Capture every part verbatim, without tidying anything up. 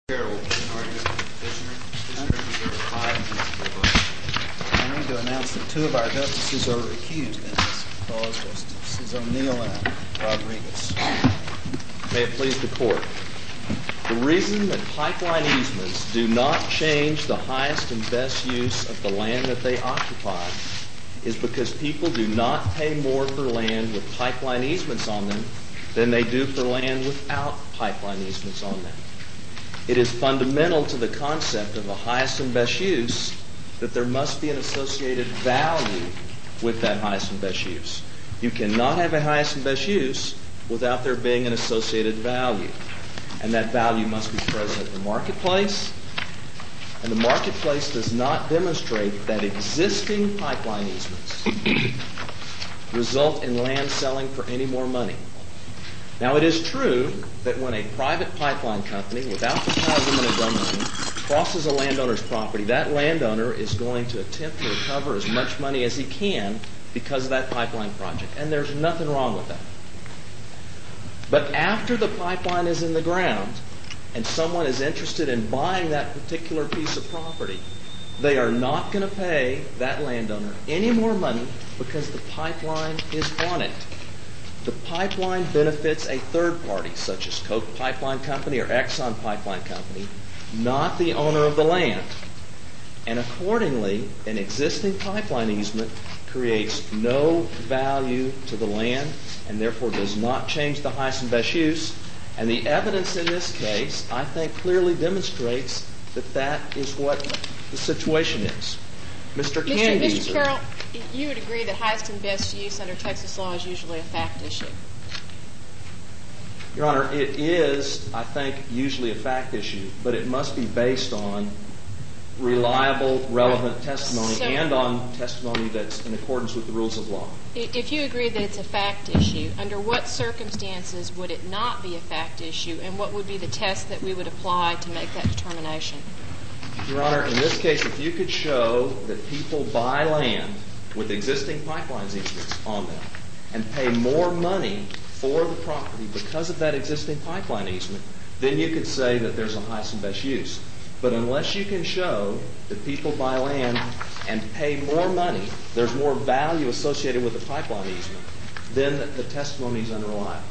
I need to announce that two of our justices are recused in this cause, Justices O'Neill and Rodriguez. May it please the Court. The reason that pipeline easements do not change the highest and best use of the land that they occupy is because people do not pay more for land with pipeline easements on them than they do for land without pipeline easements on them. It is fundamental to the concept of a highest and best use that there must be an associated value with that highest and best use. You cannot have a highest and best use without there being an associated value. And that value must be present in the marketplace. And the marketplace does not demonstrate that existing pipeline easements result in land selling for any more money. Now, it is true that when a private pipeline company, without the power of eminent domain, crosses a landowner's property, that landowner is going to attempt to recover as much money as he can because of that pipeline project. And there's nothing wrong with that. But after the pipeline is in the ground and someone is interested in buying that particular piece of property, they are not going to pay that landowner any more money because the pipeline is on it. The pipeline benefits a third party, such as Koch Pipeline Company or Exxon Pipeline Company, not the owner of the land. And accordingly, an existing pipeline easement creates no value to the land and therefore does not change the highest and best use. And the evidence in this case, I think, clearly demonstrates that that is what the situation is. Mister Candies. Mister Carroll, you would agree that highest and best use under Texas law is usually a fact issue? Your Honor, it is, I think, usually a fact issue, but it must be based on reliable, relevant right. testimony so, and on testimony that's in accordance with the rules of law. If you agree that it's a fact issue, under what circumstances would it not be a fact issue, and what would be the test that we would apply to make that determination? Your Honor, in this case, if you could show that people buy land with existing pipeline easements on them and pay more money for the property because of that existing pipeline easement, then you could say that there's a highest and best use. But unless you can show that people buy land and pay more money, there's more value associated with the pipeline easement, then the, the testimony is unreliable.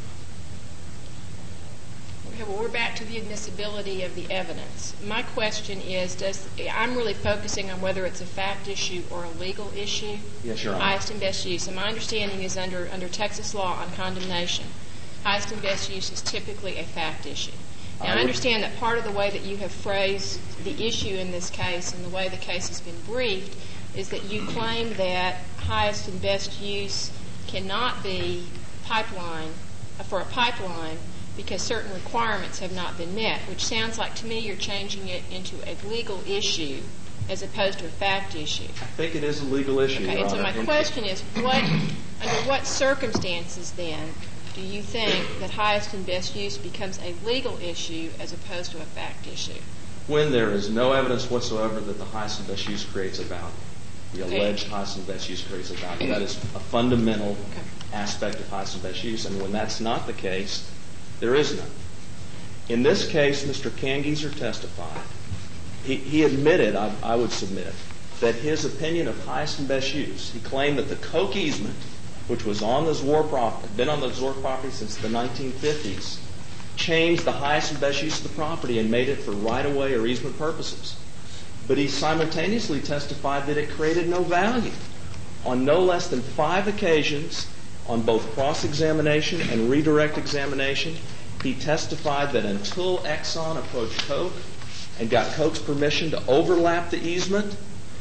Okay, well, we're back to the admissibility of the evidence. My question is, does I'm really focusing on whether it's a fact issue or a legal issue. Yes, Your Honor. Highest and best use. And my understanding is under, under Texas law on condemnation, highest and best use is typically a fact issue. Now, I understand that part of the way that you have phrased the issue in this case and the way the case has been briefed is that you claim that highest and best use cannot be pipeline for a pipeline because certain requirements have not been met, which sounds like to me you're changing it into a legal issue as opposed to a fact issue. I think it is a legal issue, okay, Your and so Honor. my question is, what, under what circumstances then do you think that highest and best use becomes a legal issue as opposed to a fact issue? When there is no evidence whatsoever that the highest and best use creates a value. The okay. alleged highest and best use creates a value. That is a fundamental okay. aspect of highest and best use. And when that's not the case, there is none. In this case, Mister Kangieser testified. He, he admitted, I, I would submit, that his opinion of highest and best use, he claimed that the Koch easement, which was on the Zor property, been on the Zor property since the nineteen fifties, changed the highest and best use of the property and made it for right-of-way or easement purposes. But he simultaneously testified that it created no value. On no less than five occasions, on both cross-examination and redirect examination, he testified that until Exxon approached Koch and got Koch's permission to overlap the easement,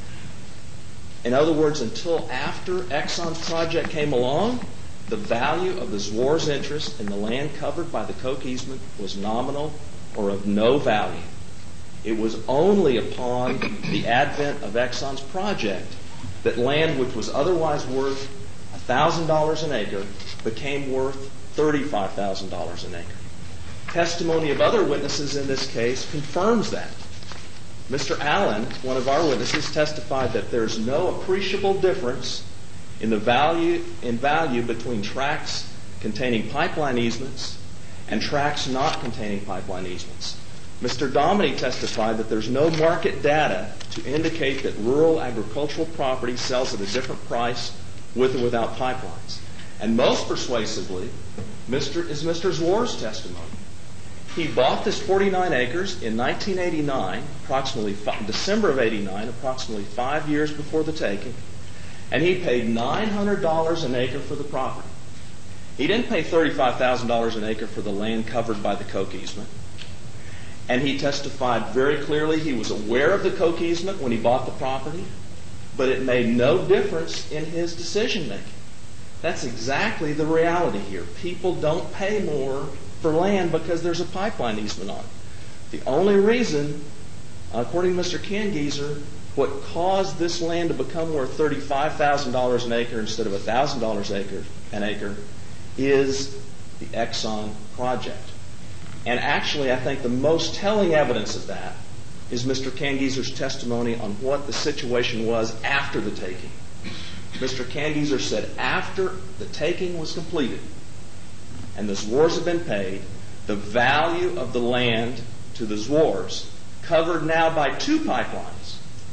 in other words, until after Exxon's project came along, the value of the Zor's interest in the land covered by the Koch easement was nominal or of no value. It was only upon the advent of Exxon's project that land which was otherwise worth one thousand dollars an acre became worth thirty-five thousand dollars an acre. Testimony of other witnesses in this case confirms that. Mister Allen, one of our witnesses, testified that there's no appreciable difference in the value in value between tracts containing pipeline easements and tracts not containing pipeline easements. Mister Dominy testified that there's no market data to indicate that rural agricultural property sells at a different price with or without pipelines. And most persuasively Mister is Mister Zwar's testimony. He bought this forty-nine acres in nineteen eighty-nine, approximately five, December of eighty-nine, approximately five years before the taking, and he paid nine hundred dollars an acre for the property. He didn't pay thirty-five thousand dollars an acre for the land covered by the Koch easement. And he testified very clearly he was aware of the Koch easement when he bought the property, but it made no difference in his decision making. That's exactly the reality here. People don't pay more for land because there's a pipeline easement on it. The only reason, according to Mister Kangieser, what caused this land to become worth thirty-five thousand dollars an acre instead of one thousand dollars an acre is the Exxon project. And actually, I think the most telling evidence of that is Mister Kangieser's testimony on what the situation was after the taking. Mister Kangieser said after the taking was completed and the Zwars had been paid, the value of the land to the Zwars, covered now by two pipelines,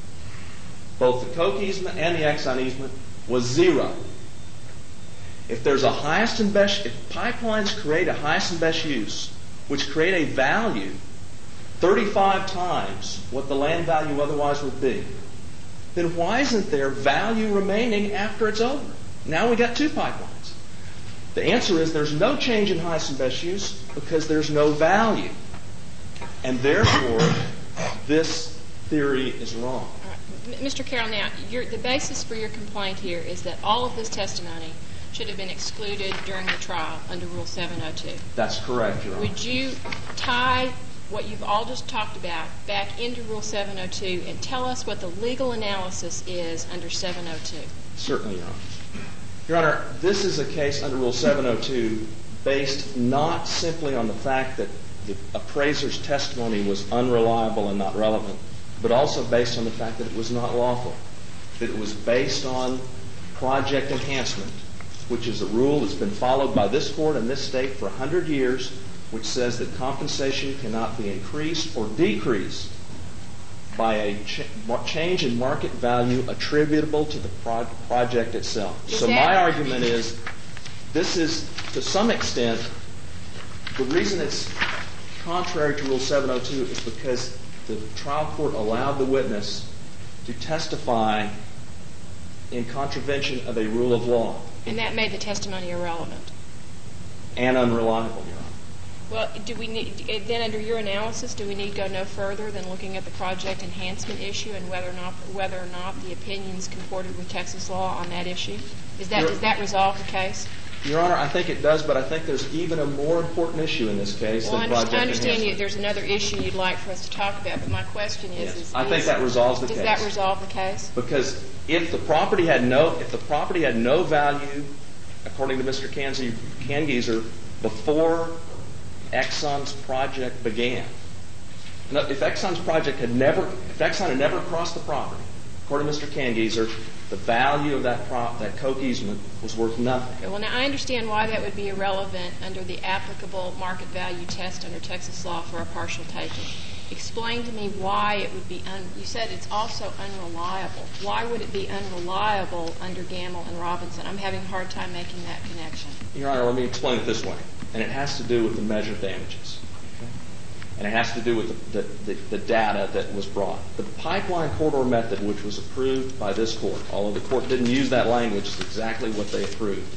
both the Koch easement and the Exxon easement, was zero. If there's a highest and best, if pipelines create a highest and best use, which create a value thirty-five times what the land value otherwise would be, then why isn't there value remaining after it's over? Now we got two pipelines. The answer is there's no change in highest and best use because there's no value. And therefore, this theory is wrong. All right. Mister Carroll, now, your, the basis for your complaint here is that all of this testimony should have been excluded during the trial under Rule seven oh two. That's correct, Your Honor. Would you tie what you've all just talked about back into Rule seven oh two and tell us what the legal analysis is under seven oh two? Certainly, Your Honor. Your Honor, this is a case under Rule seven oh two based not simply on the fact that the appraiser's testimony was unreliable and not relevant, but also based on the fact that it was not lawful, that it was based on project enhancement, which is a rule that's been followed by this court and this state for one hundred years, which says that compensation cannot be increased or decreased by a ch- change in market value attributable to the pro- project itself. Is so that- my argument is this is, to some extent, the reason it's contrary to Rule seven oh two is because the trial court allowed the witness to testify in contravention of a rule of law. And that made the testimony irrelevant. And unreliable, Your Honor. Well, do we need, then under your analysis, do we need to go no further than looking at the project enhancement issue and whether or not whether or not the opinions comported with Texas law on that issue? Is that, does that resolve the case? Your Honor, I think it does, but I think there's even a more important issue in this case well, than I project understand, I understand enhancement. you, there's another issue you'd like for us to talk about, but my question is, Yes. is I think is, that resolves the does case. that resolve the case? Because if the property had no, if the property had no value, according to Mister Kangieser, before Exxon's project began, if Exxon's project had never, if Exxon had never crossed the property, according to Mister Kangieser, the value of that prop, that Koch easement was worth nothing. Okay, well, now I understand why that would be irrelevant under the applicable market value test under Texas law for a partial taking. Explain to me why it would be, un- you said it's also unreliable. Why would it be unreliable under Gamble and Robinson? I'm having a hard time making that connection. Your Honor, let me explain it this way. And it has to do with the measured damages. Okay? And it has to do with the, the, the, the data that was brought. The pipeline corridor method, which was approved by this court, although the court didn't use that language, it's exactly what they approved,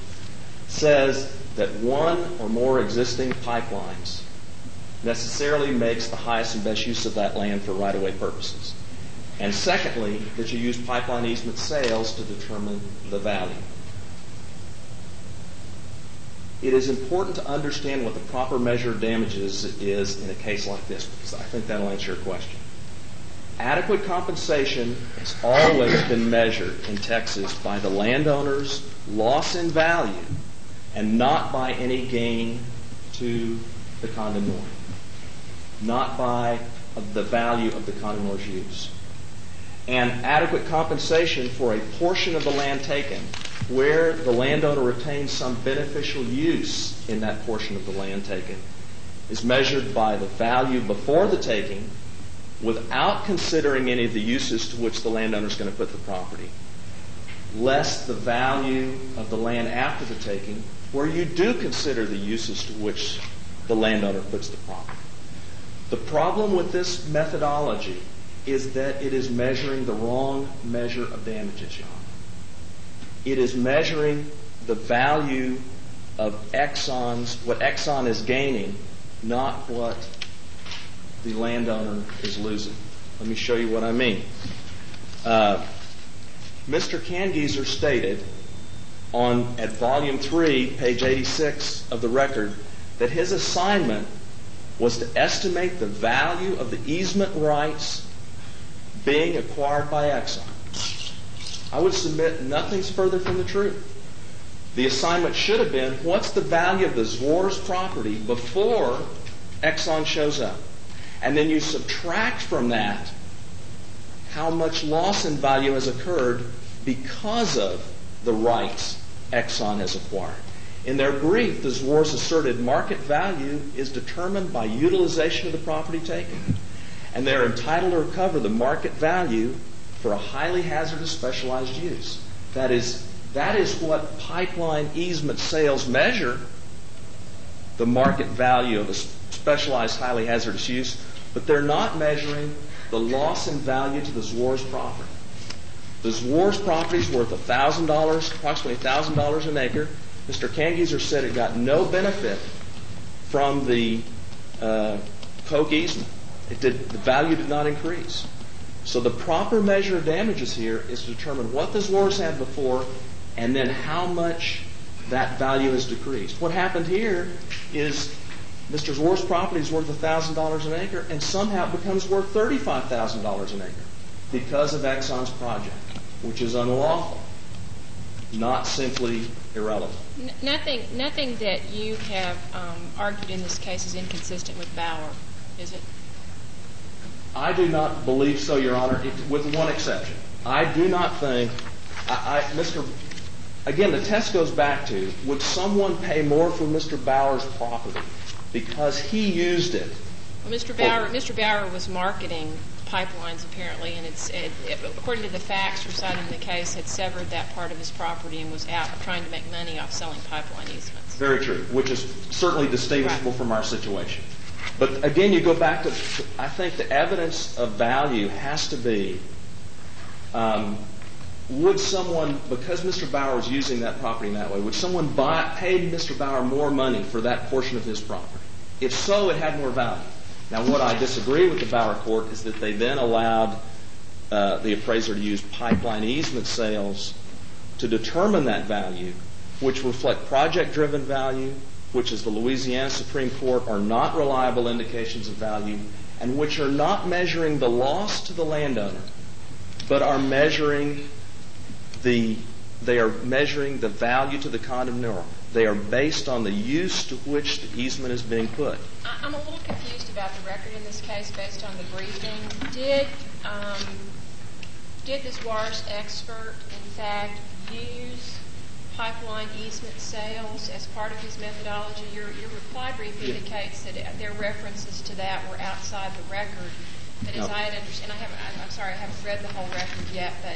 says that one or more existing pipelines necessarily makes the highest and best use of that land for right-of-way purposes. And secondly, that you use pipeline easement sales to determine the value. It is important to understand what the proper measure of damages is in a case like this, because I think that will answer your question. Adequate compensation has always been measured in Texas by the landowner's loss in value and not by any gain to the condemnor, not by the value of the condemnor's use. And adequate compensation for a portion of the land taken where the landowner retains some beneficial use in that portion of the land taken is measured by the value before the taking without considering any of the uses to which the landowner is going to put the property, less the value of the land after the taking, where you do consider the uses to which the landowner puts the property. The problem with this methodology is that it is measuring the wrong measure of damages, Your Honor. It is measuring the value of Exxon's, what Exxon is gaining, not what the landowner is losing. Let me show you what I mean. Uh, Mister Kangieser stated on at volume three, page eighty-six of the record, that his assignment was to estimate the value of the easement rights being acquired by Exxon. I would submit nothing's further from the truth. The assignment should have been, what's the value of the Zwar's property before Exxon shows up? And then you subtract from that how much loss in value has occurred because of the rights Exxon has acquired. In their brief, the Zwar's asserted market value is determined by utilization of the property taken, and they're entitled to recover the market value for a highly hazardous specialized use. That is, that is what pipeline easement sales measure, the market value of a specialized highly hazardous use, but they're not measuring the loss in value to the Zwar's property. The Zwar's property is worth one thousand dollars, approximately one thousand dollars an acre. Mister Kangieser said it got no benefit from the uh, Koch easement. It did, the value did not increase. So the proper measure of damages here is to determine what the Zwar's had before and then how much that value has decreased. What happened here is Mister Zwar's property is worth one thousand dollars an acre and somehow it becomes worth thirty-five thousand dollars an acre because of Exxon's project, which is unlawful, not simply irrelevant. N- nothing, nothing that you have um, argued in this case is inconsistent with Bauer, is it? I do not believe so, Your Honor, if, with one exception. I do not think, I, I, Mister Again, the test goes back to, would someone pay more for Mister Bauer's property because he used it? Well, Mister Bauer, well, Mister Bauer was marketing pipelines apparently, and it's it, it, according to the facts recited in the case, had severed that part of his property and was out trying to make money off selling pipeline easements. Very true, which is certainly distinguishable right. from our situation. But again, you go back to, I think the evidence of value has to be, um, would someone, because Mister Bauer was using that property in that way, would someone buy, pay Mister Bauer more money for that portion of his property? If so, it had more value. Now, what I disagree with the Bauer court is that they then allowed uh, the appraiser to use pipeline easement sales to determine that value, which reflect project-driven value, which, as the Louisiana Supreme Court, are not reliable indications of value, and which are not measuring the loss to the landowner, but are measuring the they are measuring the value to the condemnor. They are based on the use to which the easement is being put. I'm a little confused about the record in this case based on the briefing. Did um, did the Zwar's expert, in fact, use pipeline easement sales as part of his methodology? Your, your reply brief indicates that their references to that were outside the record. But as no. I had understood, and I haven't, I'm sorry, I haven't read the whole record yet, but...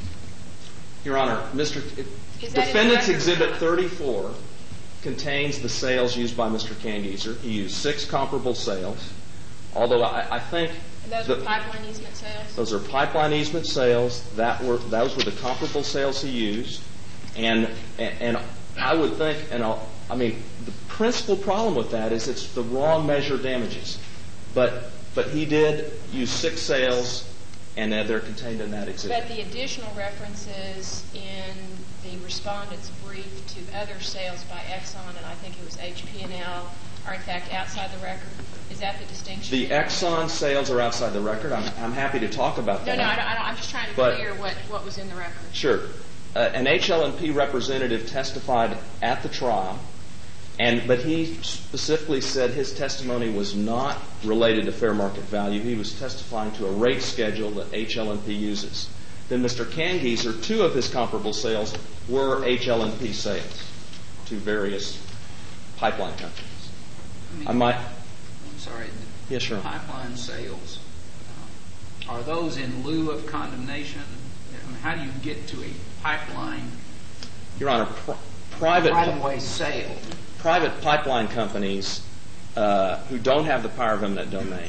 Your Honor, Mister Defendant's Exhibit thirty-four contains the sales used by Mister Kangieser. He used six comparable sales, although I, I think... And those the, were pipeline easement sales? Those are pipeline easement sales. That were Those were the comparable sales he used. And, and, and I would think, and I'll, I mean, the principal problem with that is it's the wrong measure of damages. But, but he did use six sales, and they're contained in that exhibit. But the additional references in the respondent's brief to other sales by Exxon, and I think it was H P and L, are in fact outside the record. Is that the distinction? The Exxon sales are outside the record. I'm, I'm happy to talk about that. No, no, I don't, I don't, I'm just trying to but, clear what, what was in the record. Sure. Uh, an H L N P representative testified at the trial, and but he specifically said his testimony was not related to fair market value. He was testifying to a rate schedule that H L N P uses. Then Mister Kangieser, two of his comparable sales were H L N P sales to various pipeline companies. I, mean, I might. sorry, Yes, sir. pipeline sales, uh, are those in lieu of condemnation? I mean, how do you get to a pipeline Your Honor, pr- private right-of-way sale? private pipeline companies uh, who don't have the power of eminent domain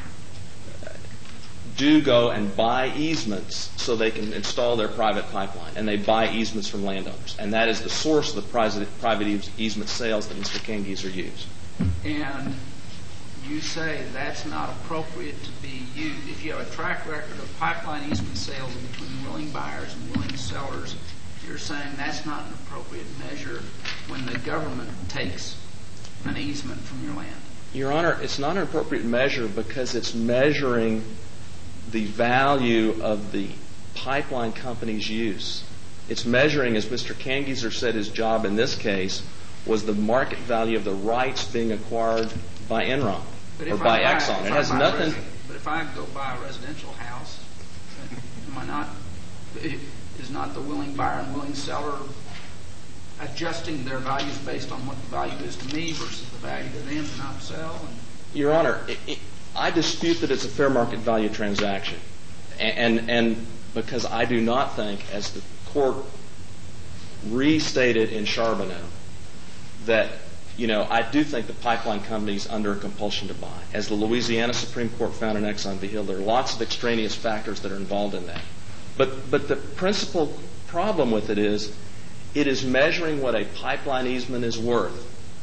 do go and buy easements so they can install their private pipeline, and they buy easements from landowners, and that is the source of the private, private easement sales that Mister Kangieser used. And you say that's not appropriate to be used. If you have a track record of pipeline easement sales between willing buyers and willing sellers, you're saying that's not an appropriate measure when the government takes an easement from your land. Your Honor, it's not an appropriate measure because it's measuring the value of the pipeline company's use. It's measuring, as Mister Kangieser said, his job in this case was the market value of the rights being acquired by Enron or by buy, Exxon. It I has nothing. Resi- but if I go buy a residential house, am I not? Is not the willing buyer and willing seller adjusting their values based on what the value is to me versus the value to them to not sell? And Your Honor, it, it, I dispute that it's a fair market value transaction, and, and and because I do not think, as the court restated in Charbonneau, that you know I do think the pipeline company's under a compulsion to buy. As the Louisiana Supreme Court found in Exxon v. Hill, there are lots of extraneous factors that are involved in that. But but the principal problem with it is it is measuring what a pipeline easement is worth.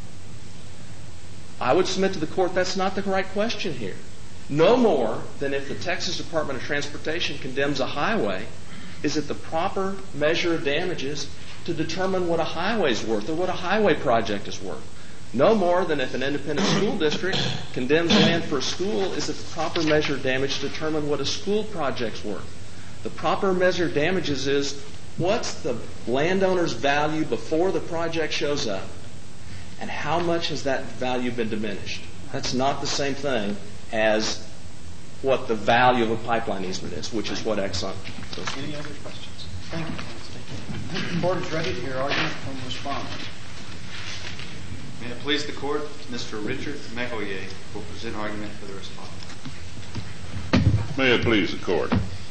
I would submit to the court that's not the right question here. No more than if the Texas Department of Transportation condemns a highway, is it the proper measure of damages to determine what a highway is worth or what a highway project is worth. No more than if an independent school district condemns land for a school, is it the proper measure of damage to determine what a school project's worth. The proper measure of damages is what's the landowner's value before the project shows up, and how much has that value been diminished? That's not the same thing as what the value of a pipeline easement is, which is what Exxon does. Any other questions? Thank you. The court is ready to hear argument from the respondent. May it please the court, Mister Richard McElroy will present argument for the respondent. May it please the court.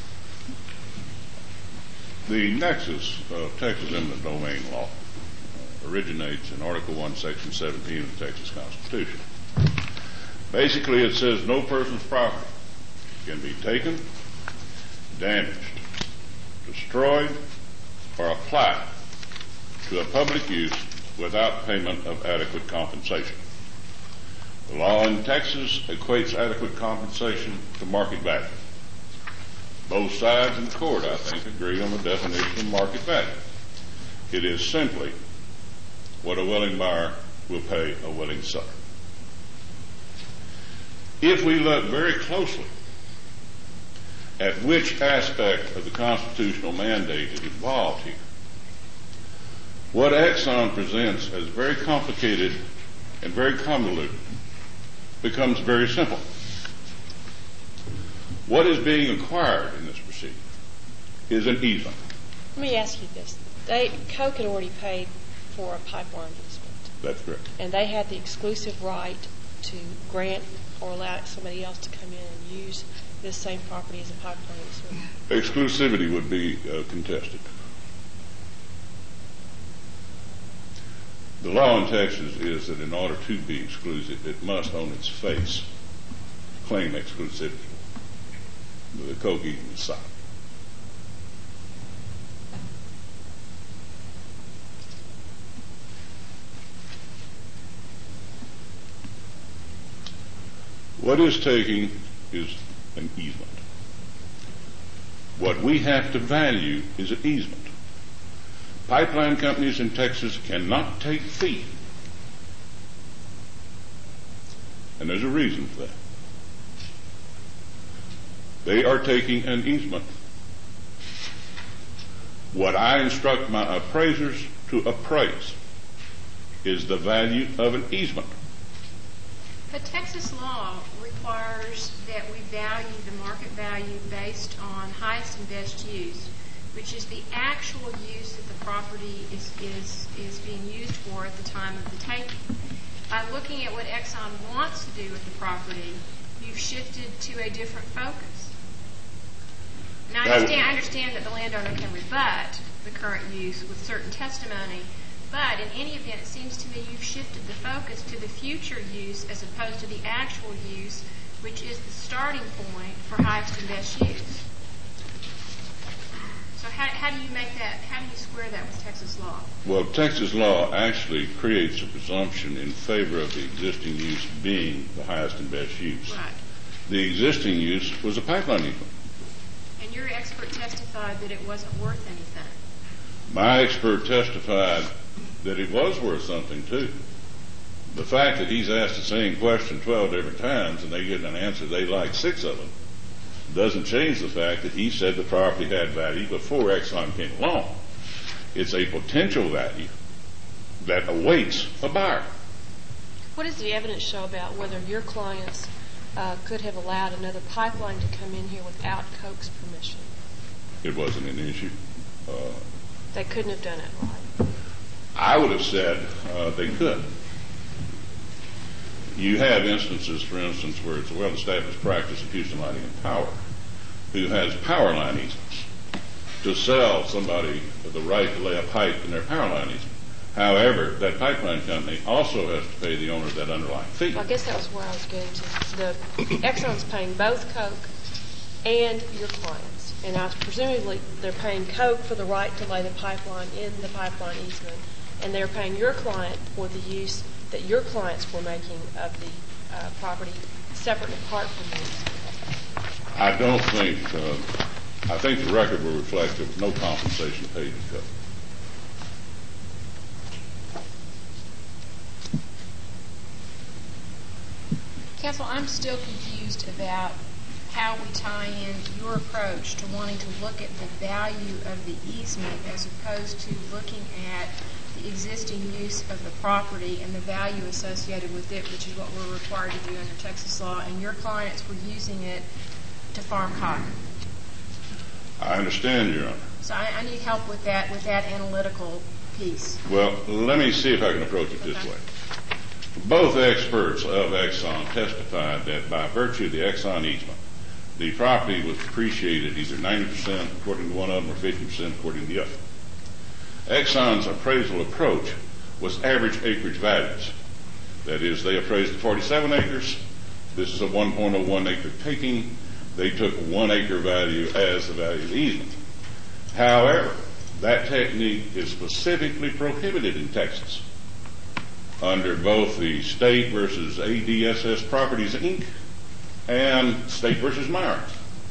The nexus of Texas eminent domain law originates in Article one, Section seventeen of the Texas Constitution. Basically, it says no person's property can be taken, damaged, destroyed, or applied to a public use without payment of adequate compensation. The law in Texas equates adequate compensation to market value. Both sides in court, I think, agree on the definition of market value. It is simply what a willing buyer will pay a willing seller. If we look very closely at which aspect of the constitutional mandate is involved here, what Exxon presents as very complicated and very convoluted becomes very simple. What is being acquired in this proceeding is an easement. Let me ask you this. They, Coke had already paid for a pipeline easement. That's correct. And they had the exclusive right to grant or allow somebody else to come in and use this same property as a pipeline easement. Exclusivity would be uh, contested. The law in Texas is that in order to be exclusive, it must on its face claim exclusivity. The Coke easement side. What is taking is an easement. What we have to value is an easement. Pipeline companies in Texas cannot take fee. And there's a reason for that. They are taking an easement. What I instruct my appraisers to appraise is the value of an easement. But Texas law requires that we value the market value based on highest and best use, which is the actual use that the property is, is, is being used for at the time of the taking. by looking at what Exxon wants to do with the property, you've shifted to a different focus. Now, I understand, I understand that the landowner can rebut the current use with certain testimony, but in any event, it seems to me you've shifted the focus to the future use as opposed to the actual use, which is the starting point for highest and best use. So how, how do you make that, how do you square that with Texas law? Well, Texas law actually creates a presumption in favor of the existing use being the highest and best use. Right. The existing use was a pipeline easement. And your expert testified that it wasn't worth anything. My expert testified that it was worth something, too. The fact that he's asked the same question twelve different times and they get an answer they like six of them doesn't change the fact that he said the property had value before Exxon came along. It's a potential value that awaits a buyer. What does the evidence show about whether your clients uh, could have allowed another pipeline to come in here without Koch's permission? It wasn't an issue. Uh, They couldn't have done it, right? I would have said uh, they could. You have instances, for instance, where it's a well-established practice of Houston Lighting and Power, who has power line easements to sell somebody the right to lay a pipe in their power line easement. However, that pipeline company also has to pay the owner that underlying fee. Well, I guess that was where I was getting to. The Exxon's paying both Koch and your clients, and I presumably they're paying Koch for the right to lay the pipeline in the pipeline easement, and they're paying your client for the use that your clients were making of the uh, property separate and apart from the easement. I don't think, uh, I think the record will reflect there was no compensation paid to Koch. Counsel, I'm still confused about how we tie in your approach to wanting to look at the value of the easement as opposed to looking at the existing use of the property and the value associated with it, which is what we're required to do under Texas law, and your clients were using it to farm cotton. I understand, Your Honor. So I, I need help with that, with that analytical piece. Well, let me see if I can approach it this Okay. way. Both experts of Exxon testified that by virtue of the Exxon easement, the property was depreciated either ninety percent according to one of them or fifty percent according to the other. Exxon's appraisal approach was average acreage values. That is, they appraised the forty-seven acres. This is a one point oh one acre taking. They took one acre value as the value of the easement. However, that technique is specifically prohibited in Texas under both the State versus A D S S Properties, Incorporated and State versus Myers.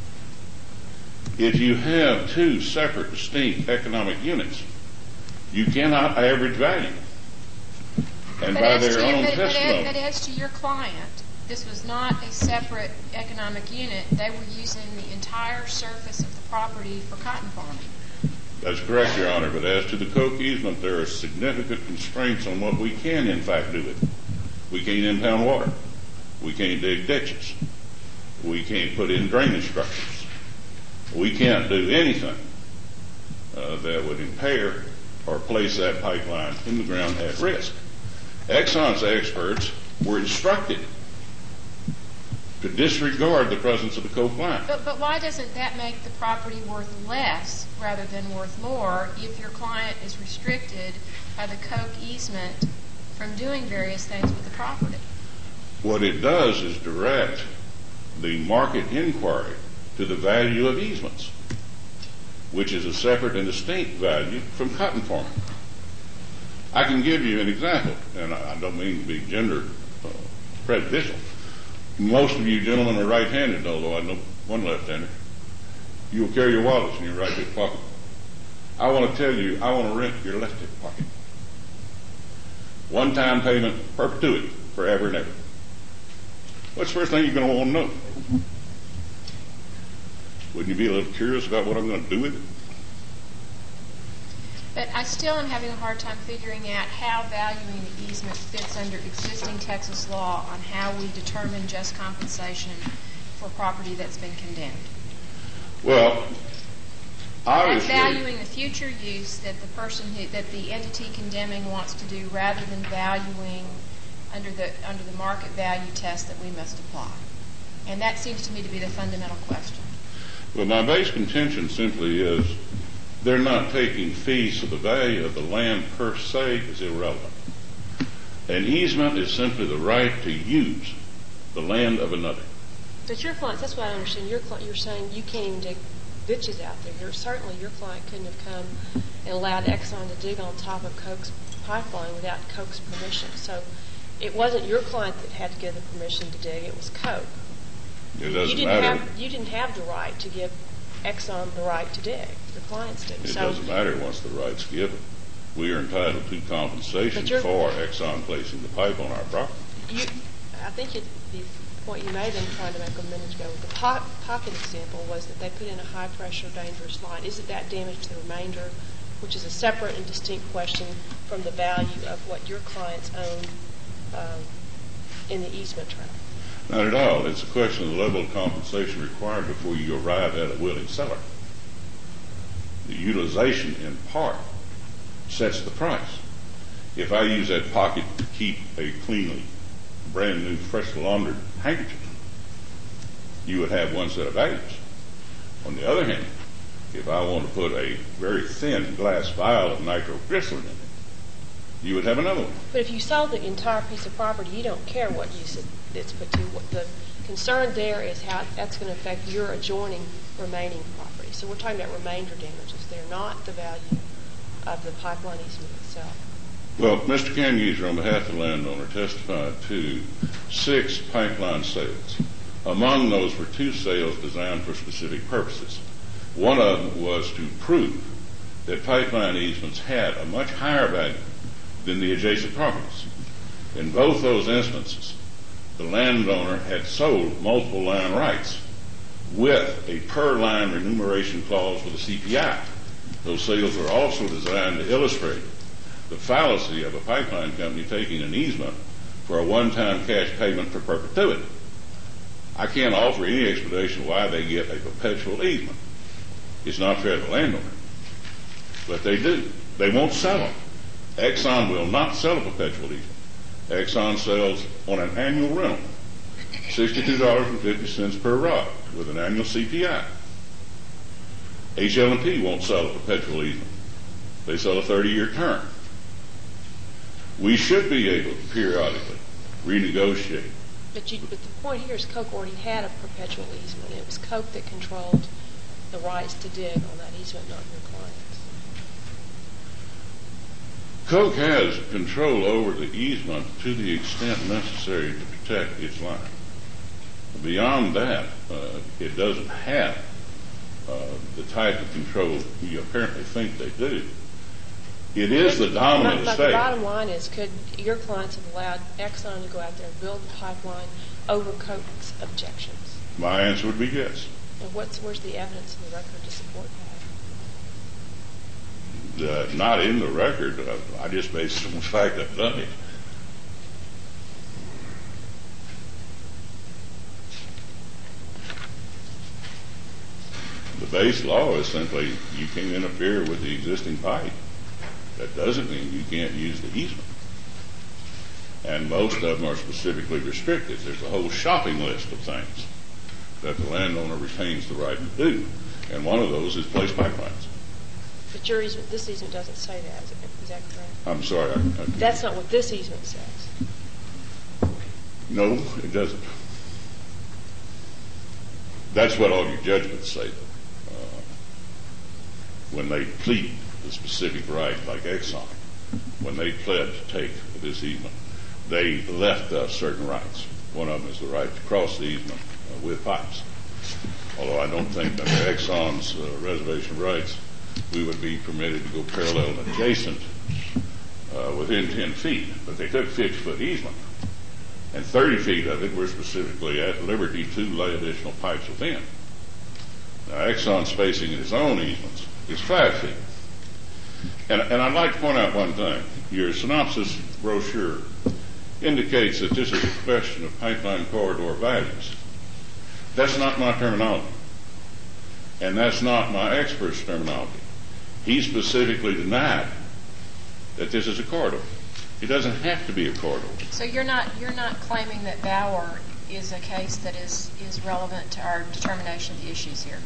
If you have two separate, distinct economic units, you cannot average value. And But by as their to, own but, testimony, but, but as to your client, this was not a separate economic unit. They were using the entire surface of the property for cotton farming. that's correct, Your Honor, but as to the Koch easement, there are significant constraints on what we can, in fact, do with it. We can't impound water. We can't dig ditches. We can't put in drainage structures. We can't do anything uh, that would impair or place that pipeline in the ground at risk. Exxon's experts were instructed to disregard the presence of the Koch line. But, but why doesn't that make the property worth less rather than worth more if your client is restricted by the Koch easement from doing various things with the property? What it does is direct the market inquiry to the value of easements, which is a separate and distinct value from cotton farming. I can give you an example, and I don't mean to be gender uh, prejudicial. Most of you gentlemen are right-handed, although I know one left-hander. You will carry your wallets in your right hip pocket. I want to tell you, I want to rent your left hip pocket. One-time payment, perpetuity, forever and ever. What's the first thing you're going to want to know? Wouldn't you be a little curious about what I'm going to do with it? But I still am having a hard time figuring out how valuing the easement fits under existing Texas law on how we determine just compensation for property that's been condemned. Well, obviously, That's valuing the future use that the person who, that the entity condemning wants to do rather than valuing under the under the market value test that we must apply? And that seems to me to be the fundamental question. Well, my base contention simply is they're not taking fees, so the value of the land per se is irrelevant. An easement is simply the right to use the land of another. But your clients, that's what I understand. Your cli- you're saying you can't even dig ditches out there. You're, certainly your client couldn't have come and allowed Exxon to dig on top of Koch's pipeline without Koch's permission. So it wasn't your client that had to give the permission to dig. It was Koch. It doesn't you didn't matter. Have, you didn't have the right to give Exxon the right to dig. Your clients did. It so, doesn't matter once the right's given. We are entitled to compensation for Exxon placing the pipe on our property. You, I think it, the point you made in trying to make a minute ago with the po- pocket example was that they put in a high-pressure, dangerous line. Isn't that damage to the remainder, which is a separate and distinct question from the value of what your clients owned um, in the easement tract? Not at all. It's a question of the level of compensation required before you arrive at a willing seller. The utilization, in part, sets the price. If I use that pocket to keep a cleanly, brand new, fresh laundered handkerchief, you would have one set of values. On the other hand, if I want to put a very thin glass vial of nitroglycerin in it, you would have another one. But if you sold the entire piece of property, you don't care what use it, it's put to. What the concern there is how that's going to affect your adjoining remaining property. So we're talking about remainder damages. They're not the value of the pipeline easement itself. Well, Mister Kangeser, on behalf of the landowner, testified to six pipeline sales. Among those were two sales designed for specific purposes. One of them was to prove that pipeline easements had a much higher value than the adjacent properties. In both those instances, the landowner had sold multiple line rights with a per-line remuneration clause with a C P I. Those sales were also designed to illustrate the fallacy of a pipeline company taking an easement for a one-time cash payment for perpetuity. I can't offer any explanation why they get a perpetual easement. It's not fair to the landowner. But they do. They won't sell them. Exxon will not sell a perpetual easement. Exxon sells on an annual rental, sixty-two dollars and fifty cents per rod with an annual C P I. H L and P won't sell a perpetual easement. They sell a thirty-year term. We should be able to periodically renegotiate. But, you, but the point here is Koch already had a perpetual easement. It was Koch that controlled the rights to dig on that easement, not your clients. Koch has control over the easement to the extent necessary to protect its line. Beyond that, uh, it doesn't have uh, the type of control you apparently think they do. It is the dominant but, state. But the bottom line is, could your clients have allowed Exxon to go out there and build the pipeline over Koch's objections? My answer would be yes. And what's where's the evidence in the record to support that? Uh, not in the record. Uh, I just based it on the fact I've done it. The base law is simply you can't interfere with the existing pipe. That doesn't mean you can't use the easement. And most of them are specifically restricted. There's a whole shopping list of things that the landowner retains the right to do. And one of those is place pipelines. But your easement, this easement doesn't say that. Is, it, is that correct? I'm sorry. I, I, That's not what this easement says. No, it doesn't. That's what all your judgments say. Uh, when they plead the specific right, like Exxon, when they pled to take this easement, they left us certain rights. One of them is the right to cross the easement uh, with pipes. Although I don't think under Exxon's uh, reservation rights, we would be permitted to go parallel and adjacent uh, within ten feet. But they took fifty-foot easement. And thirty feet of it were specifically at liberty to lay additional pipes within. Now, Exxon's spacing in its own easements is five feet. And, and I'd like to point out one thing. Your synopsis brochure indicates that this is a question of pipeline corridor values. That's not my terminology. And that's not my expert's terminology. He specifically denied that this is a corridor. It doesn't have to be a corridor. So you're not you're not claiming that Bauer is a case that is, is relevant to our determination of the issues here?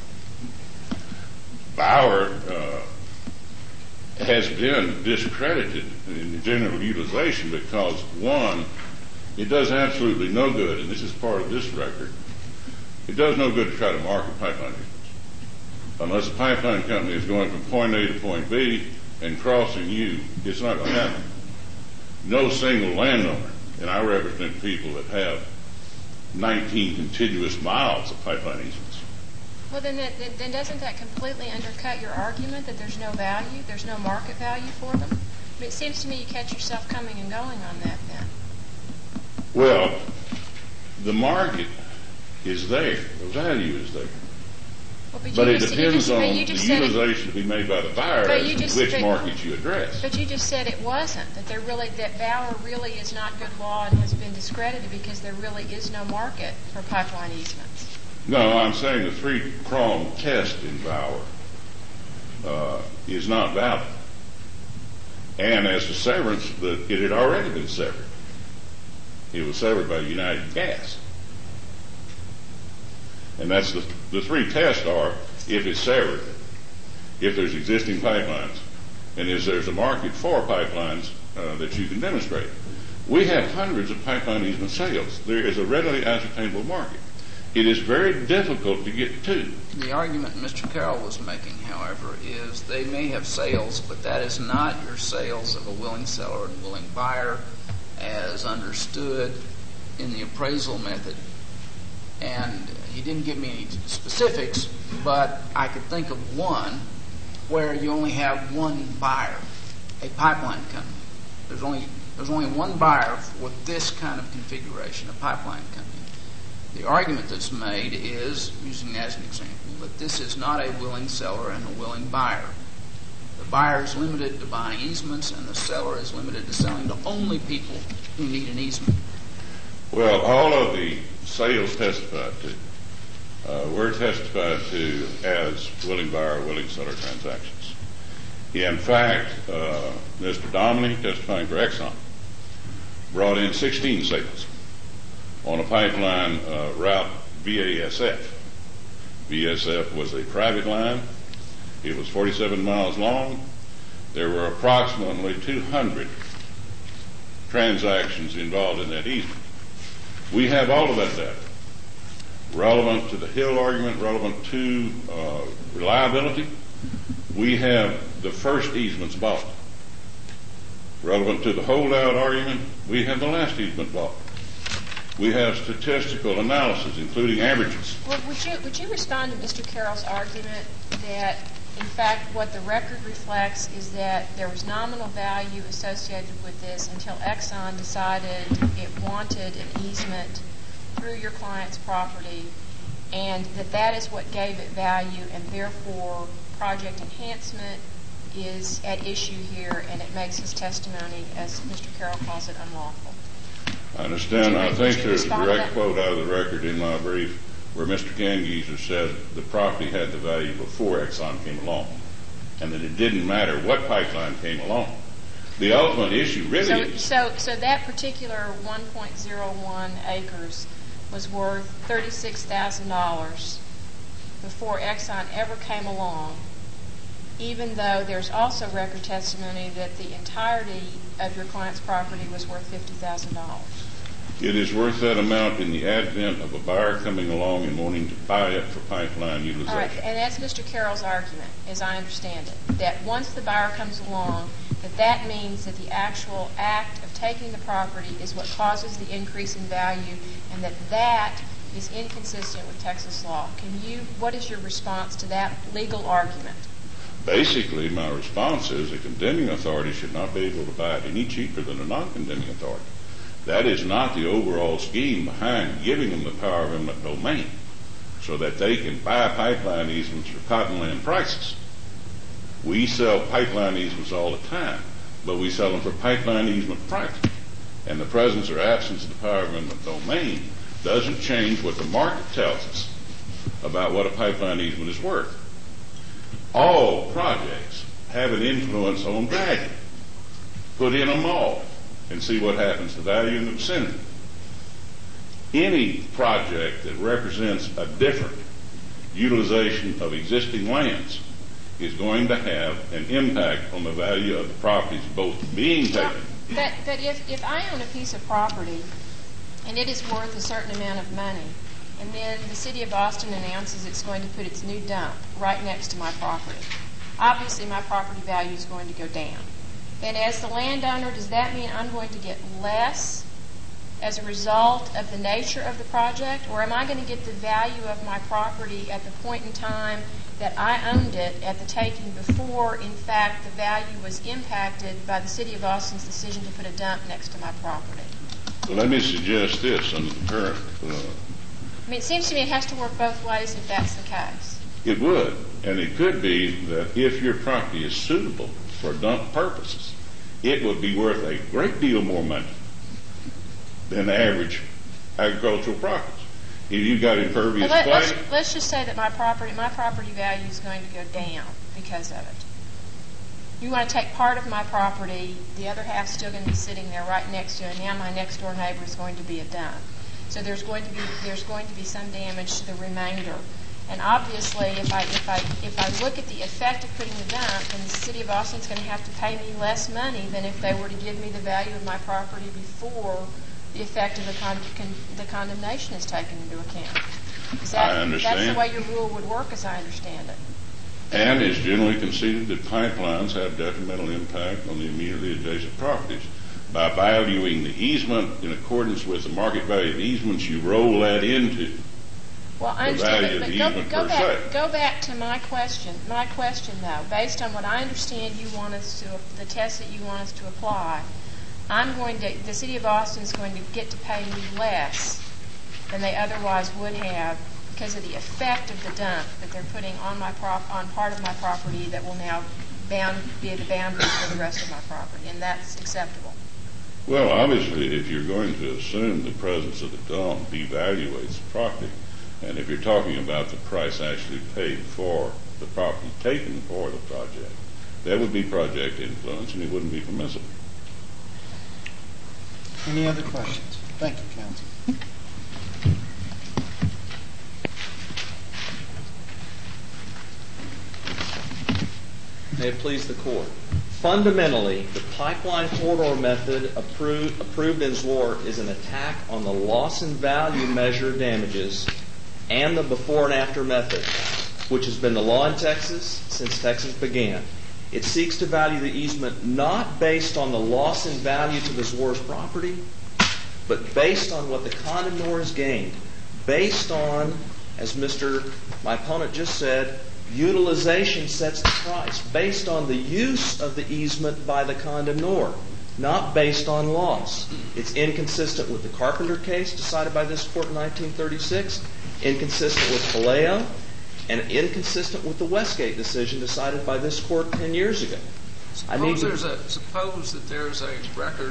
Bauer uh, has been discredited in general utilization because, one, it does absolutely no good, and this is part of this record, it does no good to try to market pipeline easements. Unless a pipeline company is going from point A to point B and crossing you, it's not going to happen. No single landowner, and I represent people that have nineteen contiguous miles of pipeline easements. Well, then, that, then doesn't that completely undercut your argument that there's no value, there's no market value for them? I mean, it seems to me you catch yourself coming and going on that then. Well, the market is there. The value is there. Well, but But you it just- you depends just- but on you the just said it- utilization to be made by the buyer But as you to just- which but- markets you address. But you just said it wasn't, that there really, that Bauer really is not good law and has been discredited because there really is no market for pipeline easements. No, I'm saying the three-prong test in Bauer uh, is not valid. And as to severance, the, it had already been severed. It was severed by United Gas. And that's the, the three tests are if it's severed, if there's existing pipelines, and if there's a market for pipelines uh, that you can demonstrate. We have hundreds of pipeline easement sales. There is a readily ascertainable market. It is very difficult to get to. The argument Mister Carroll was making, however, is they may have sales, but that is not your sales of a willing seller and willing buyer as understood in the appraisal method. And he didn't give me any specifics, but I could think of one where you only have one buyer, a pipeline company. There's only there's only one buyer for this kind of configuration, a pipeline company. The argument that's made is, using that as an example, that this is not a willing seller and a willing buyer. The buyer is limited to buying easements, and the seller is limited to selling to only people who need an easement. Well, all of the sales testified to uh, were testified to as willing buyer, willing seller transactions. In fact, uh, Mister Dominic, testifying for Exxon, brought in sixteen sales on a pipeline uh, route B A S F. B A S F was a private line. It was forty-seven miles long. There were approximately two hundred transactions involved in that easement. We have all of that data, relevant to the Hill argument, relevant to uh, reliability. We have the first easements bought. Relevant to the holdout argument, we have the last easement bought. We have statistical analysis, including averages. Well, would you would you respond to Mister Carroll's argument that, in fact, what the record reflects is that there was nominal value associated with this until Exxon decided it wanted an easement through your client's property, and that that is what gave it value, and therefore project enhancement is at issue here, and it makes his testimony, as Mister Carroll calls it, unlawful? I understand. Would you- I would think you there's a respond to direct that? quote out of the record in my brief where Mister Kangeeser said the property had the value before Exxon came along, and that it didn't matter what pipeline came along. The ultimate issue really So, is... so, so that particular one point zero one acres was worth thirty-six thousand dollars before Exxon ever came along, even though there's also record testimony that the entirety of your client's property was worth fifty thousand dollars. It is worth that amount in the advent of a buyer coming along and wanting to buy it for pipeline utilization. All right, and that's Mister Carroll's argument, as I understand it, that once the buyer comes along, that that means that the actual act of taking the property is what causes the increase in value, and that that is inconsistent with Texas law. Can you, what is your response to that legal argument? Basically, my response is a condemning authority should not be able to buy it any cheaper than a non-condemning authority. That is not the overall scheme behind giving them the power of eminent domain so that they can buy pipeline easements for cottonland prices. We sell pipeline easements all the time, but we sell them for pipeline easement prices. And the presence or absence of the power of eminent domain doesn't change what the market tells us about what a pipeline easement is worth. All projects have an influence on value. Put in a mall. and see what happens to value in the vicinity. Any project that represents a different utilization of existing lands is going to have an impact on the value of the properties both being taken. But, but if, if I own a piece of property and it is worth a certain amount of money, and then the city of Austin announces it's going to put its new dump right next to my property, obviously my property value is going to go down. And as the landowner, does that mean I'm going to get less as a result of the nature of the project, or am I going to get the value of my property at the point in time that I owned it at the taking before, in fact, the value was impacted by the city of Austin's decision to put a dump next to my property? Well, let me suggest this under the current. Uh, I mean, it seems to me it has to work both ways if that's the case. It would, and it could be that if your property is suitable for dump purposes, it would be worth a great deal more money than the average agricultural properties. If you got impervious Let, clay, let's, let's just say that my property, my property value is going to go down because of it. You want to take part of my property, the other half's still going to be sitting there right next to it, and now my next door neighbor is going to be a dump. So there's going to be there's going to be some damage to the remainder. And obviously, if I if I if I look at the effect of putting the dump, then the city of Austin is going to have to pay me less money than if they were to give me the value of my property before the effect of the con- con- the condemnation is taken into account. Is that, I understand. That's the way your rule would work, as I understand it. and it's generally conceded that pipelines have detrimental impact on the immediately adjacent properties. By valuing the easement in accordance with the market value of easements, you roll that into Well, I the understand, value but, of the but easement go, go per back. se. Go back to my question. My question, though, based on what I understand, you want us to the test that you want us to apply. I'm going to. The city of Austin is going to get to pay me less than they otherwise would have because of the effect of the dump that they're putting on my prop on part of my property that will now bound be the boundary for the rest of my property, and that's acceptable. Well, obviously, if you're going to assume the presence of the dump devaluates the property, and if you're talking about the price actually paid for the property taken for the project, that would be project influence, and it wouldn't be permissible. Any other questions? Thank you, counsel. May it please the court. Fundamentally, the pipeline corridor method approved, approved in Zlor is an attack on the loss in value measure damages and the before and after method, which has been the law in Texas since Texas began. It seeks to value the easement not based on the loss in value to the Zlor's property, but based on what the condemnor has gained, based on, as Mister my opponent just said, utilization sets the price based on the use of the easement by the condemnor, not based on loss. It's inconsistent with the Carpenter case decided by this court in nineteen thirty-six, inconsistent with Palaio, and inconsistent with the Westgate decision decided by this court ten years ago. Suppose, I need there's a, suppose that there's a record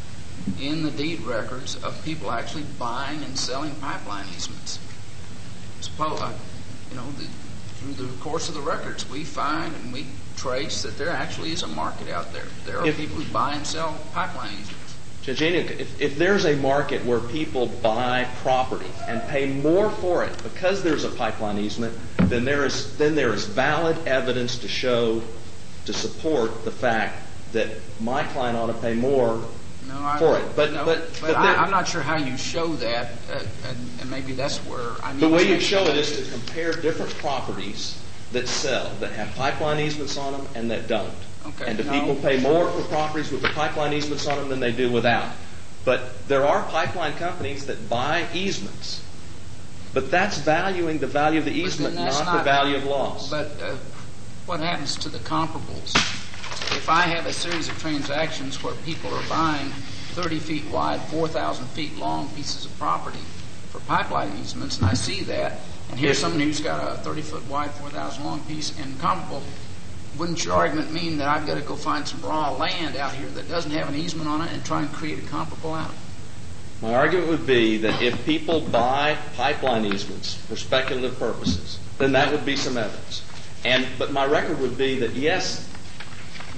in the deed records of people actually buying and selling pipeline easements. Suppose, uh, you know, the, through the course of the records, we find and we trace that there actually is a market out there. There are if, people who buy and sell pipeline easements. Judge Enoch, if, if there's a market where people buy property and pay more for it because there's a pipeline easement, then there is then there is valid evidence to show, to support the fact that my client ought to pay more no, I, for it. But no, but, but, but I, there, I'm not sure how you show that, uh, and, and maybe that's where I need the way to you show it is to compare different properties that sell, that have pipeline easements on them and that don't. Okay, and do no. people pay more for properties with the pipeline easements on them than they do without? But there are pipeline companies that buy easements. But that's valuing the value of the easement, not, not the value of loss. But uh, what happens to the comparables? If I have a series of transactions where people are buying thirty feet wide, four thousand feet long pieces of property for pipeline easements, and I see that, and here's someone who's got a thirty foot wide, four thousand long piece, and comparable, wouldn't your argument mean that I've got to go find some raw land out here that doesn't have an easement on it and try and create a comparable out of it? My argument would be that if people buy pipeline easements for speculative purposes, then that would be some evidence. And but my record would be that yes,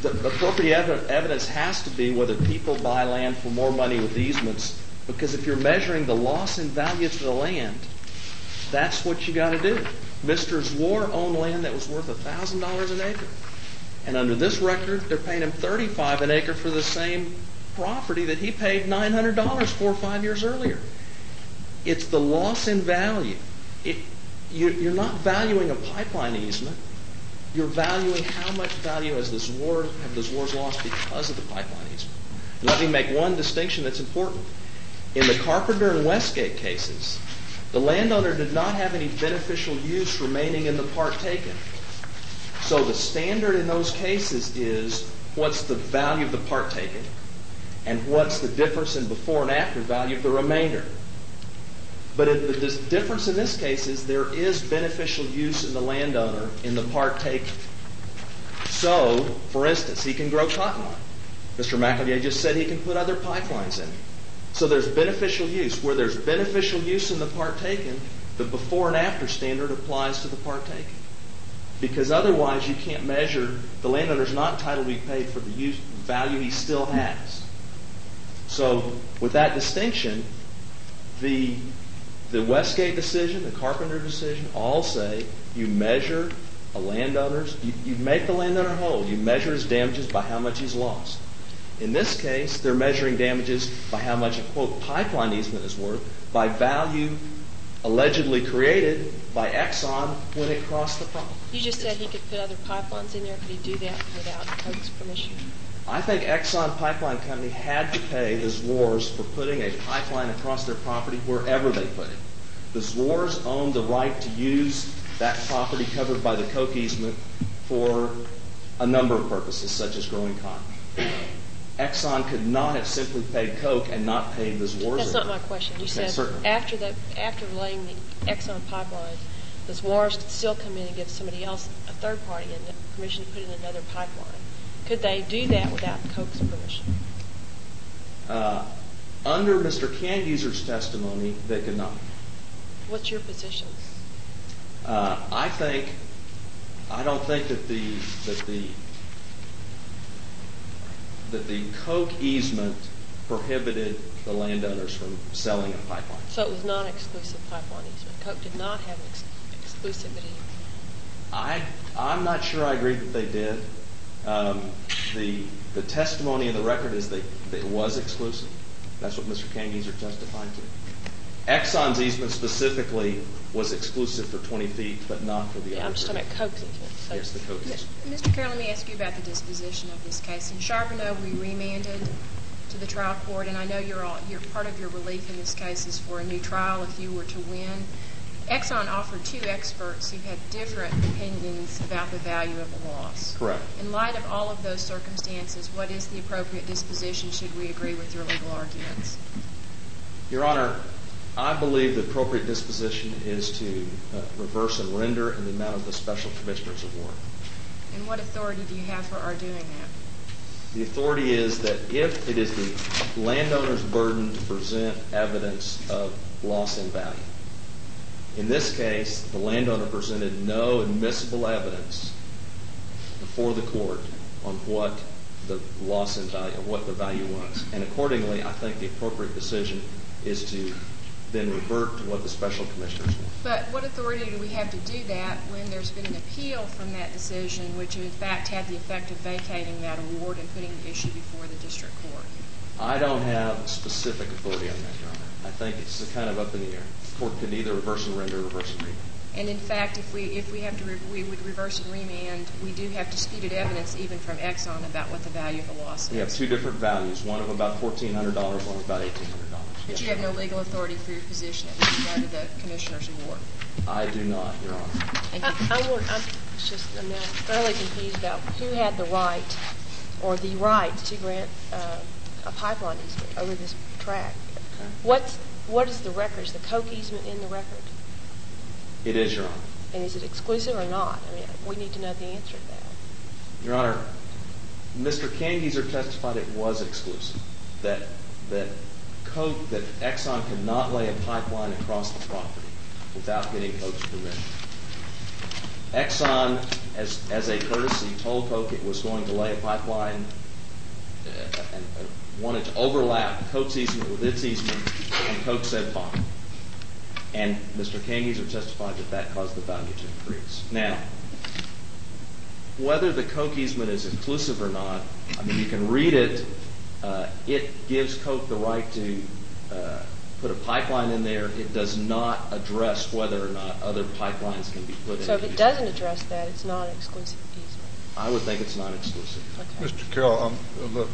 the appropriate ev- evidence has to be whether people buy land for more money with easements, because if you're measuring the loss in value to the land, that's what you got to do. Mister Zwar owned land that was worth one thousand dollars an acre. And under this record, they're paying him thirty-five dollars an acre for the same property that he paid nine hundred dollars for five years earlier. It's the loss in value. It, you, you're not valuing a pipeline easement. You're valuing how much value has this war, have the Zwars lost because of the pipeline easement. And let me make one distinction that's important. In the Carpenter and Westgate cases, the landowner did not have any beneficial use remaining in the part taken. So the standard in those cases is what's the value of the part taken and what's the difference in before and after value of the remainder. But it, the this difference in this case is there is beneficial use in the landowner in the part taken. So, for instance, he can grow cotton on. Mister McEllier just said he can put other pipelines in. So there's beneficial use. Where there's beneficial use in the part taken, the before and after standard applies to the part taken. Because otherwise you can't measure, the landowner's not entitled to be paid for the use, value he still has. So with that distinction, the the Westgate decision, the Carpenter decision, all say you measure a landowner's, you, you make the landowner whole. You measure his damages by how much he's lost. In this case, they're measuring damages by how much a, quote, pipeline easement is worth, by value allegedly created by Exxon when it crossed the property. You just said he could put other pipelines in there. Could he do that without Coke's permission? I think Exxon Pipeline Company had to pay the Zwars for putting a pipeline across their property wherever they put it. The Zwars owned the right to use that property covered by the Coke easement for a number of purposes, such as growing cotton. Exxon could not have simply paid Coke and not paid the Zwars. That's not my question. You okay, said certainly. after the after laying the Exxon pipeline, the Zwars could still come in and give somebody else, a third party, permission to put in another pipeline. Could they do that without Coke's permission? Uh, under Mister Kangieser's testimony, they could not. What's your position? Uh, I think, I don't think that the that the that the Coke easement prohibited the landowners from selling a pipeline. So it was not an exclusive pipeline easement. Coke did not have an ex- exclusivity. I I'm not sure I agree that they did. Um, the the testimony in the record is that, that it was exclusive. That's what Mister Kangieser testified to. Exxon's easement specifically was exclusive for twenty feet, but not for the Yeah, other. I'm just talking about Coke's easement. So yes, the Coke easement. Mister Carroll, let me ask you about the disposition of this case. In Charbonneau, we remanded to the trial court, and I know you're all, you're part of your relief in this case is for a new trial if you were to win. Exxon offered two experts who had different opinions about the value of the loss. Correct. In light of all of those circumstances, what is the appropriate disposition should we agree with your legal arguments? Your Honor, I believe the appropriate disposition is to uh, reverse and render in the amount of the Special Commissioner's award. And what authority do you have for our doing that? The authority is that if it is the landowner's burden to present evidence of loss in value. In this case, the landowner presented no admissible evidence before the court on what the loss in value, or what the value was. And accordingly, I think the appropriate decision is to then revert to what the Special Commissioners want. But what authority do we have to do that when there's been an appeal from that decision, which in fact had the effect of vacating that award and putting the issue before the district court? I don't have specific authority on that, Your Honor. I think it's kind of up in the air. The court could either reverse and render or reverse and remand. And in fact, if we if we have to, re- we would reverse and remand. We do have disputed evidence even from Exxon about what the value of the loss is. We have two different values. One of about fourteen hundred dollars, one of about eighteen hundred dollars. But Yes, you have no legal authority for your position that we can go to the Commissioner's award. I do not, Your Honor. Thank I, you. I want, I'm just I'm now thoroughly confused about who had the right or the right to grant uh, a pipeline easement over this tract. Okay. What's what is the record? Is the Coke easement in the record? It is, Your Honor. And is it exclusive or not? I mean, we need to know the answer to that. Your Honor, Mister Kangieser testified it was exclusive. That that Coke, that Exxon could not lay a pipeline across the property without getting Coke's permission. Exxon as, as a courtesy, told Koch it was going to lay a pipeline uh, and uh, wanted to overlap Koch's easement with its easement, and Koch said fine. And Mister Kangiser testified that that caused the value to increase. Now, whether the Koch easement is inclusive or not, I mean, you can read it. Uh, it gives Koch the right to uh, put a pipeline in there. It does not address whether or not other pipelines can be put in. So if it doesn't address that, it's not an exclusive easement. I would think it's not exclusive. Okay. Mister Carroll, um, look,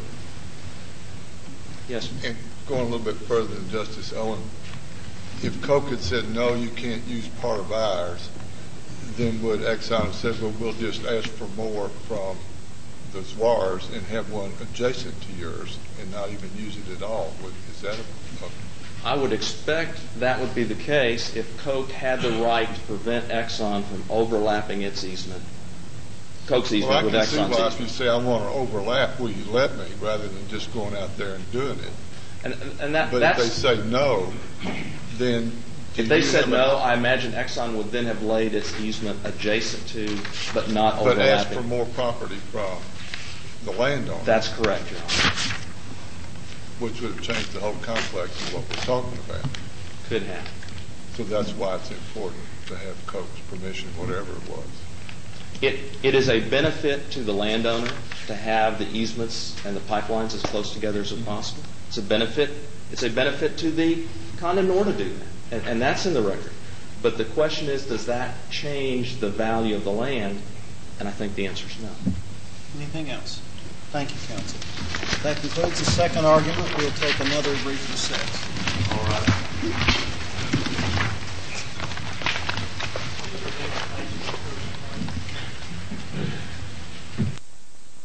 Yes, and going a little bit further than Justice Owen, if Koch had said, no, you can't use part of ours, then would Exxon have said, well, we'll just ask for more from the Zwars and have one adjacent to yours and not even use it at all? Would, is that a, a I would expect that would be the case if Koch had the right to prevent Exxon from overlapping its easement, Koch's easement well, I with can see Exxon's why easement. if you say I want to overlap, will you let me, rather than just going out there and doing it. And, and that, But that's, if they say no, then do if they you said have no, a- I imagine Exxon would then have laid its easement adjacent to, but not but overlapping. ask for more property from the landowner, That's correct, Your Honor. which would have changed the whole complex of what we're talking about. Could have. So that's why it's important to have Koch's permission, whatever it was. It, it is a benefit to the landowner to have the easements and the pipelines as close together as possible. It's a benefit. It's a benefit to the condemnor to do that, and, and that's in the record. But the question is, does that change the value of the land? And I think the answer is no. Anything else? Thank you, counsel. That concludes the second argument. We'll take another brief recess. All right.